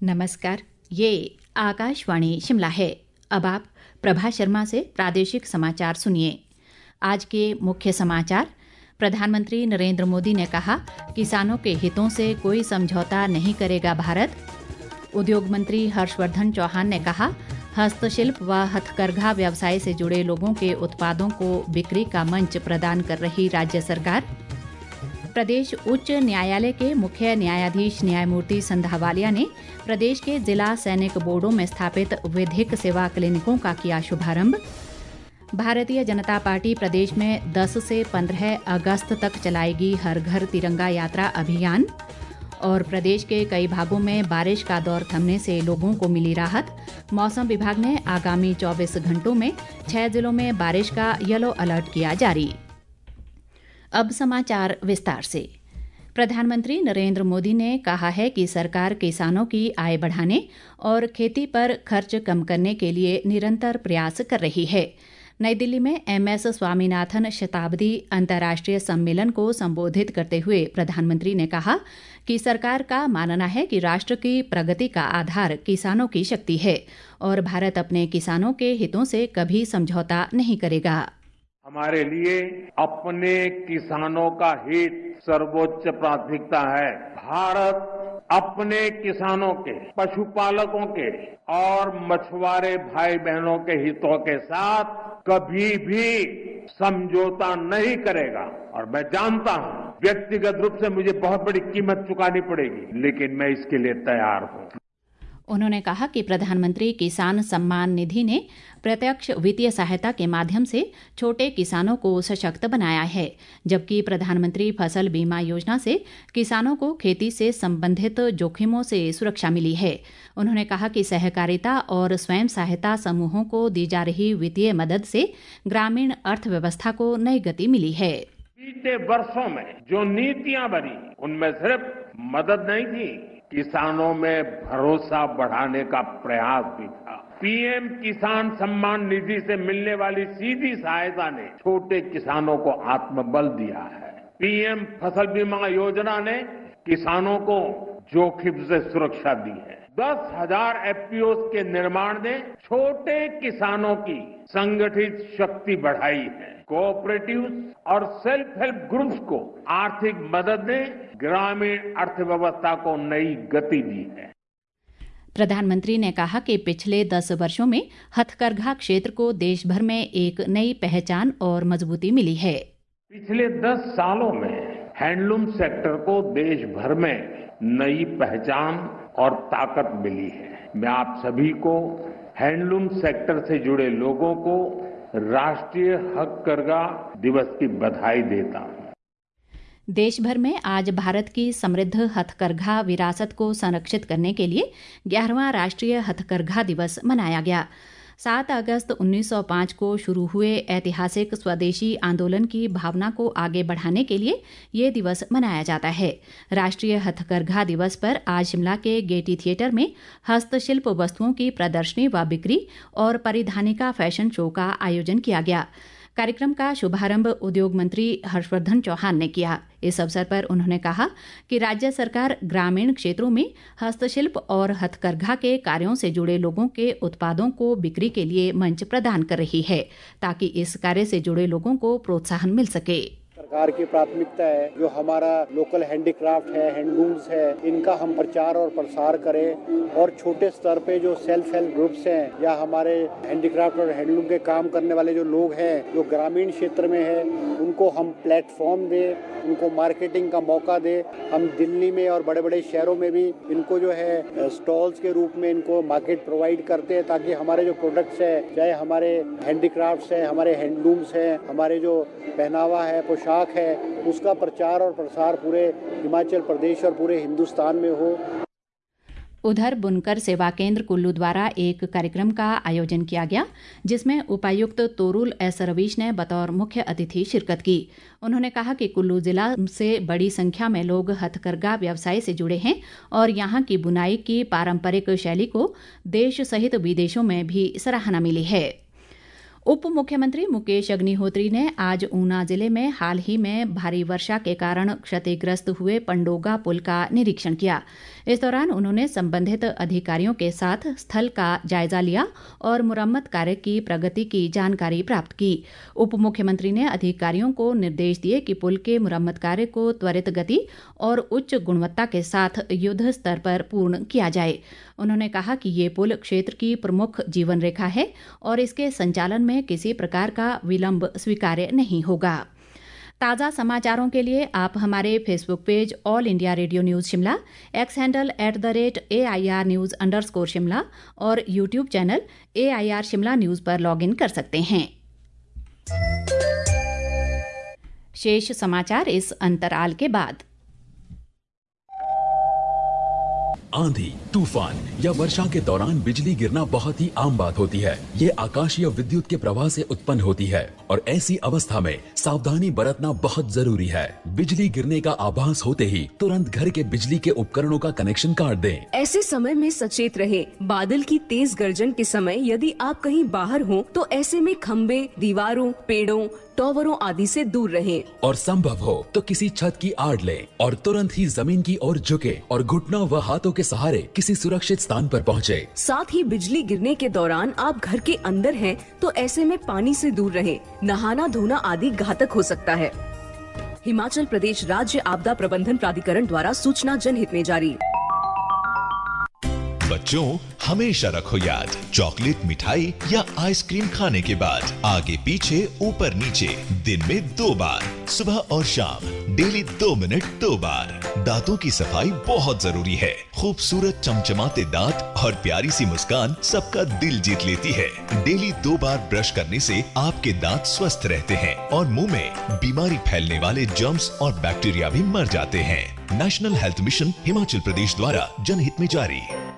नमस्कार, ये आकाशवाणी शिमला है। अब आप प्रभा शर्मा से प्रादेशिक समाचार सुनिए। आज के मुख्य समाचार। प्रधानमंत्री नरेंद्र मोदी ने कहा, किसानों के हितों से कोई समझौता नहीं करेगा भारत। उद्योग मंत्री हर्षवर्धन चौहान ने कहा, हस्तशिल्प व हथकरघा व्यवसाय से जुड़े लोगों के उत्पादों को बिक्री का मंच प्रदान कर रही राज्य सरकार। प्रदेश उच्च न्यायालय के मुख्य न्यायाधीश न्यायमूर्ति संधावालिया ने प्रदेश के जिला सैनिक बोर्डों में स्थापित विधिक सेवा क्लिनिकों का किया शुभारंभ। भारतीय जनता पार्टी प्रदेश में 10 से 15 अगस्त तक चलाएगी हर घर तिरंगा यात्रा अभियान। और प्रदेश के कई भागों में बारिश का दौर थमने से लोगों को मिली राहत। मौसम विभाग ने आगामी 24 घंटों में 6 जिलों में बारिश का येलो अलर्ट किया जारी। अब समाचार विस्तार से। प्रधानमंत्री नरेंद्र मोदी ने कहा है कि सरकार किसानों की आय बढ़ाने और खेती पर खर्च कम करने के लिए निरंतर प्रयास कर रही है। नई दिल्ली में MS स्वामीनाथन शताब्दी अंतर्राष्ट्रीय सम्मेलन को संबोधित करते हुए प्रधानमंत्री ने कहा कि सरकार का मानना है कि राष्ट्र की प्रगति का आधार किसानों की शक्ति है और भारत अपने किसानों के हितों से कभी समझौता नहीं करेगा। हमारे लिए अपने किसानों का हित सर्वोच्च प्राथमिकता है। भारत अपने किसानों के, पशुपालकों के और मछुआरे भाई बहनों के हितों के साथ कभी भी समझौता नहीं करेगा। और मैं जानता हूं, व्यक्तिगत रूप से मुझे बहुत बड़ी कीमत चुकानी पड़ेगी, लेकिन मैं इसके लिए तैयार हूं। उन्होंने कहा कि प्रधानमंत्री किसान सम्मान निधि ने प्रत्यक्ष वित्तीय सहायता के माध्यम से छोटे किसानों को सशक्त बनाया है, जबकि प्रधानमंत्री फसल बीमा योजना से किसानों को खेती से संबंधित जोखिमों से सुरक्षा मिली है। उन्होंने कहा कि सहकारिता और स्वयं सहायता समूहों को दी जा रही वित्तीय मदद से ग्रामीण अर्थव्यवस्था को नई गति मिली है। बीते वर्षों में जो नीतियां बनी, उनमें सिर्फ मदद नहीं थी, किसानों में भरोसा बढ़ाने का प्रयास भी था। PM किसान सम्मान निधि से मिलने वाली सीधी सहायता ने छोटे किसानों को आत्मबल दिया है। PM फसल बीमा योजना ने किसानों को जोखिम से सुरक्षा दी है। 10,000 FPOs के निर्माण ने छोटे किसानों की संगठित शक्ति बढ़ाई है। कोऑपरेटिव्स और सेल्फ हेल्प ग्रुप्स को आर्थिक मदद ने ग्रामीण अर्थव्यवस्था को नई गति दी है। प्रधानमंत्री ने कहा कि पिछले 10 वर्षों में हथकरघा क्षेत्र को देश भर में एक नई पहचान और मजबूती मिली है। पिछले 10 सालों में हैंडलूम सेक्टर को देश भर में नई पहचान और ताकत मिली है। मैं आप सभी को हैंडलूम सेक्टर से जुड़े लोगों को राष्ट्रीय हथकरघा दिवस की बधाई देता हूं। देश भर में आज भारत की समृद्ध हथकरघा विरासत को संरक्षित करने के लिए 11वां राष्ट्रीय हथकरघा दिवस मनाया गया। 7 अगस्त 1905 को शुरू हुए ऐतिहासिक स्वदेशी आंदोलन की भावना को आगे बढ़ाने के लिए ये दिवस मनाया जाता है। राष्ट्रीय हथकरघा दिवस पर आज शिमला के गेयटी थिएटर में हस्तशिल्प वस्तुओं की प्रदर्शनी व बिक्री और परिधानिका फैशन शो का आयोजन किया गया। कार्यक्रम का शुभारंभ उद्योग मंत्री हर्षवर्धन चौहान ने किया। इस अवसर पर उन्होंने कहा कि राज्य सरकार ग्रामीण क्षेत्रों में हस्तशिल्प और हथकरघा के कार्यों से जुड़े लोगों के उत्पादों को बिक्री के लिए मंच प्रदान कर रही है, ताकि इस कार्य से जुड़े लोगों को प्रोत्साहन मिल सके। सरकार की प्राथमिकता है जो हमारा लोकल हैंडीक्राफ्ट है, हैंडलूम्स है, इनका हम प्रचार और प्रसार करें। और छोटे स्तर पे जो सेल्फ हेल्प ग्रुप्स हैं या हमारे हैंडीक्राफ्ट और हैंडलूम के काम करने वाले जो लोग हैं जो ग्रामीण क्षेत्र में है, उनको हम प्लेटफॉर्म दें, उनको मार्केटिंग का मौका दें। हम दिल्ली में और बड़े बड़े शहरों में भी इनको जो है स्टॉल्स के रूप में इनको मार्केट प्रोवाइड करते हैं, ताकि हमारे जो प्रोडक्ट्स है, चाहे हमारे हैंडीक्राफ्ट्स है, हमारे हैंडलूम्स हैं, हमारे जो पहनावा है, पोशाक है, उसका प्रचार और प्रसार पूरे हिमाचल प्रदेश और पूरे हिंदुस्तान में हो। उधर बुनकर सेवा केंद्र कुल्लू द्वारा एक कार्यक्रम का आयोजन किया गया, जिसमें उपायुक्त तोरुल एस रवीश ने बतौर मुख्य अतिथि शिरकत की। उन्होंने कहा कि कुल्लू जिला से बड़ी संख्या में लोग हथकरघा व्यवसाय से जुड़े हैं और यहाँ की बुनाई की पारंपरिक शैली को देश सहित विदेशों में भी सराहना मिली है। उप मुख्यमंत्री मुकेश अग्निहोत्री ने आज ऊना जिले में हाल ही में भारी वर्षा के कारण क्षतिग्रस्त हुए पंडोगा पुल का निरीक्षण किया। इस दौरान उन्होंने संबंधित अधिकारियों के साथ स्थल का जायजा लिया और मुरम्मत कार्य की प्रगति की जानकारी प्राप्त की। उप मुख्यमंत्री ने अधिकारियों को निर्देश दिए कि पुल के मुरम्मत कार्य को त्वरित गति और उच्च गुणवत्ता के साथ युद्ध स्तर पर पूर्ण किया जाए। उन्होंने कहा कि ये पुल क्षेत्र की प्रमुख जीवन रेखा है और इसके संचालन में किसी प्रकार का विलंब स्वीकार्य नहीं होगा। ताज़ा समाचारों के लिए आप हमारे Facebook page all India radio news Shimla, X handle @AIR News_ Shimla और YouTube channel AIR Shimla news पर लॉगिन कर सकते हैं। शेष समाचार इस अंतराल के बाद। आंधी, तूफान या वर्षा के दौरान बिजली गिरना बहुत ही आम बात होती है। ये आकाशीय विद्युत के प्रवाह से उत्पन्न होती है और ऐसी अवस्था में सावधानी बरतना बहुत जरूरी है। बिजली गिरने का आभास होते ही तुरंत घर के बिजली के उपकरणों का कनेक्शन काट दें। ऐसे समय में सचेत रहें। बादल की तेज गर्जन के समय यदि आप कहीं बाहर हो तो ऐसे में खंबे, दीवारों, पेड़ों, टॉवरों आदि से दूर रहें। और संभव हो तो किसी छत की आड़ लें और तुरंत ही जमीन की ओर झुके और घुटनों व हाथों के सहारे किसी सुरक्षित स्थान पर पहुंचे। साथ ही बिजली गिरने के दौरान आप घर के अंदर हैं तो ऐसे में पानी से दूर रहें। नहाना धोना आदि घातक हो सकता है। हिमाचल प्रदेश राज्य आपदा प्रबंधन प्राधिकरण द्वारा सूचना जनहित में जारी। बच्चों, हमेशा रखो याद, चॉकलेट, मिठाई या आइसक्रीम खाने के बाद आगे पीछे ऊपर नीचे दिन में 2 बार, सुबह और शाम, डेली 2 मिनट 2 बार। दांतों की सफाई बहुत जरूरी है। खूबसूरत चमचमाते दांत और प्यारी सी मुस्कान सबका दिल जीत लेती है। डेली 2 बार ब्रश करने से आपके दांत स्वस्थ रहते हैं और मुंह में बीमारी फैलने वाले जर्म्स और बैक्टीरिया भी मर जाते हैं। National health mission Himachal Pradesh द्वारा जनहित में जारी।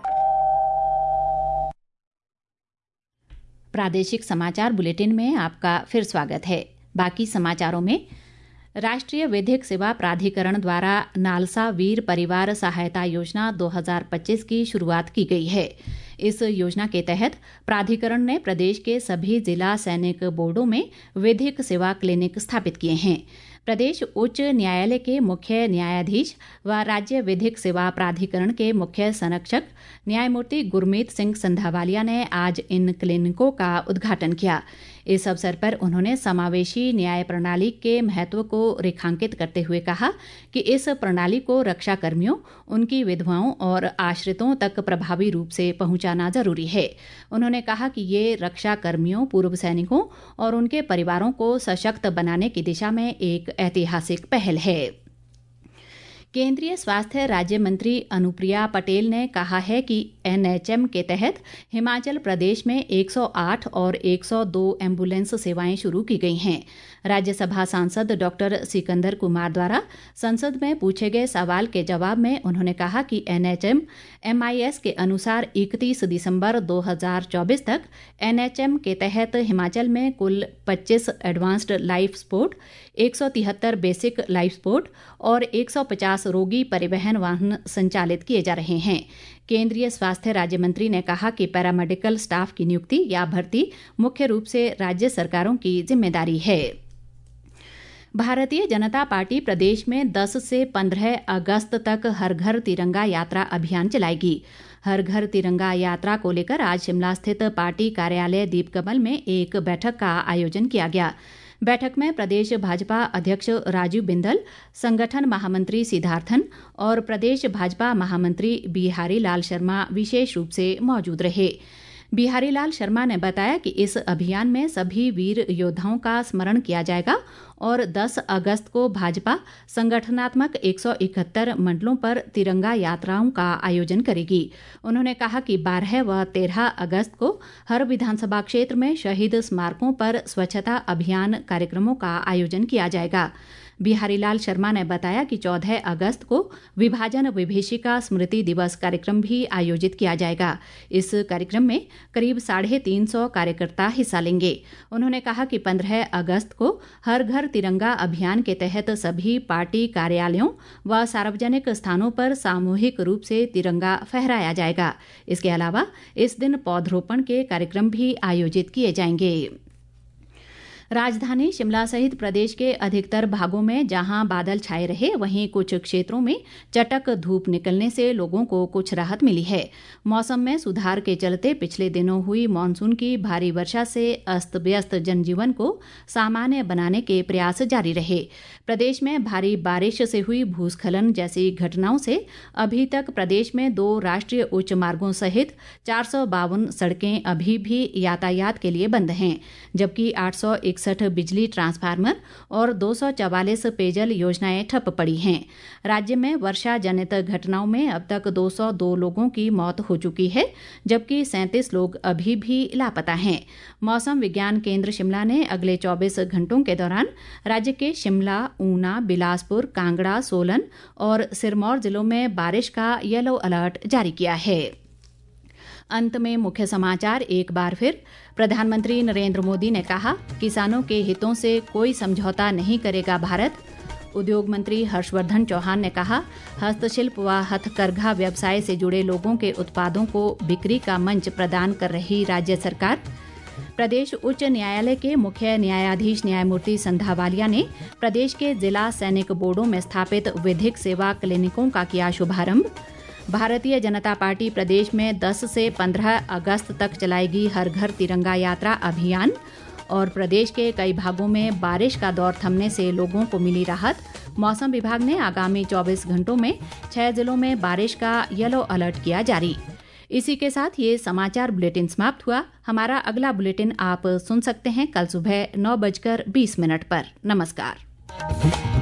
प्रादेशिक समाचार बुलेटिन में आपका फिर स्वागत है। बाकी समाचारों में राष्ट्रीय विधिक सेवा प्राधिकरण द्वारा नालसा वीर परिवार सहायता योजना 2025 की शुरुआत की गई है। इस योजना के तहत प्राधिकरण ने प्रदेश के सभी जिला सैनिक बोर्डों में विधिक सेवा क्लिनिक स्थापित किए हैं। प्रदेश उच्च न्यायालय के मुख्य न्यायाधीश व राज्य विधिक सेवा प्राधिकरण के मुख्य संरक्षक न्यायमूर्ति गुरमीत सिंह संधावालिया ने आज इन क्लिनिकों का उद्घाटन किया। इस अवसर पर उन्होंने समावेशी न्याय प्रणाली के महत्व को रेखांकित करते हुए कहा कि इस प्रणाली को रक्षा कर्मियों, उनकी विधवाओं और आश्रितों तक प्रभावी रूप से पहुंचाना जरूरी है। उन्होंने कहा कि ये रक्षा कर्मियों, पूर्व सैनिकों और उनके परिवारों को सशक्त बनाने की दिशा में एक ऐतिहासिक पहल है। केंद्रीय स्वास्थ्य राज्य मंत्री अनुप्रिया पटेल ने कहा है कि NHM के तहत हिमाचल प्रदेश में 108 और 102 एम्बुलेंस सेवाएं शुरू की गई हैं। राज्यसभा सांसद डॉक्टर सिकंदर कुमार द्वारा संसद में पूछे गए सवाल के जवाब में उन्होंने कहा कि NHM MIS के अनुसार 31 दिसंबर 2024 तक NHM के तहत हिमाचल में कुल 25 advanced life support, 173 basic life support और 150 रोगी परिवहन वाहन संचालित किए जा रहे हैं। केंद्रीय स्वास्थ्य राज्य मंत्री ने कहा कि पैरामेडिकल स्टाफ की नियुक्ति या भर्ती मुख्य रूप से राज्य सरकारों की जिम्मेदारी है। भारतीय जनता पार्टी प्रदेश में 10 से 15 अगस्त तक हर घर तिरंगा यात्रा अभियान चलाएगी। हर घर तिरंगा यात्रा को लेकर आज शिमला स्थित पार्टी कार्यालय दीपकमल में एक बैठक का आयोजन किया गया। बैठक में प्रदेश भाजपा अध्यक्ष राजीव बिंदल, संगठन महामंत्री सिद्धार्थन और प्रदेश भाजपा महामंत्री बिहारी लाल शर्मा विशेष रूप से मौजूद रहे। बिहारी लाल शर्मा ने बताया कि इस अभियान में सभी वीर योद्धाओं का स्मरण किया जाएगा और 10 अगस्त को भाजपा संगठनात्मक 171 मंडलों पर तिरंगा यात्राओं का आयोजन करेगी। उन्होंने कहा कि 12 व 13 अगस्त को हर विधानसभा क्षेत्र में शहीद स्मारकों पर स्वच्छता अभियान कार्यक्रमों का आयोजन किया जाएगा। बिहारी लाल शर्मा ने बताया कि 14 अगस्त को विभाजन विभीषिका स्मृति दिवस कार्यक्रम भी आयोजित किया जाएगा। इस कार्यक्रम में करीब 350 कार्यकर्ता हिस्सा लेंगे। उन्होंने कहा कि 15 अगस्त को हर घर तिरंगा अभियान के तहत सभी पार्टी कार्यालयों व सार्वजनिक स्थानों पर सामूहिक रूप से तिरंगा फहराया जाएगा। इसके अलावा इस दिन पौधरोपण के कार्यक्रम भी आयोजित किए जाएंगे। राजधानी शिमला सहित प्रदेश के अधिकतर भागों में जहां बादल छाए रहे, वहीं कुछ क्षेत्रों में चटक धूप निकलने से लोगों को कुछ राहत मिली है। मौसम में सुधार के चलते पिछले दिनों हुई मानसून की भारी वर्षा से अस्त व्यस्त जनजीवन को सामान्य बनाने के प्रयास जारी रहे। प्रदेश में भारी बारिश से हुई भूस्खलन जैसी घटनाओं से अभी तक प्रदेश में 2 राष्ट्रीय उच्च मार्गों सहित 452 सड़कें अभी भी यातायात के लिए बंद हैं, जबकि 861 बिजली ट्रांसफार्मर और 244 पेयजल योजनाएं ठप पड़ी हैं। राज्य में वर्षा जनित घटनाओं में अब तक 202 लोगों की मौत हो चुकी है, जबकि 37 लोग अभी भी लापता हैं। मौसम विज्ञान केंद्र शिमला ने अगले 24 घंटों के दौरान राज्य के शिमला, ऊना, बिलासपुर, कांगड़ा, सोलन और सिरमौर जिलों में बारिश का येलो अलर्ट जारी किया है। अंत में मुख्य समाचार एक बार फिर। प्रधानमंत्री नरेंद्र मोदी ने कहा, किसानों के हितों से कोई समझौता नहीं करेगा भारत। उद्योग मंत्री हर्षवर्धन चौहान ने कहा, हस्तशिल्प व हथकरघा व्यवसाय से जुड़े लोगों के उत्पादों को बिक्री का मंच प्रदान कर रही राज्य सरकार। प्रदेश उच्च न्यायालय के मुख्य न्यायाधीश न्यायमूर्ति संध्या वालिया ने प्रदेश के जिला सैनिक बोर्डों में स्थापित विधिक सेवा क्लिनिकों का किया शुभारंभ। भारतीय जनता पार्टी प्रदेश में 10 से 15 अगस्त तक चलाएगी हर घर तिरंगा यात्रा अभियान। और प्रदेश के कई भागों में बारिश का दौर थमने से लोगों को मिली राहत। मौसम विभाग ने आगामी 24 घंटों में 6 जिलों में बारिश का येलो अलर्ट किया जारी। इसी के साथ ये समाचार बुलेटिन समाप्त हुआ। हमारा अगला बुलेटिन आप सुन सकते हैं कल सुबह 9:20 पर। नमस्कार।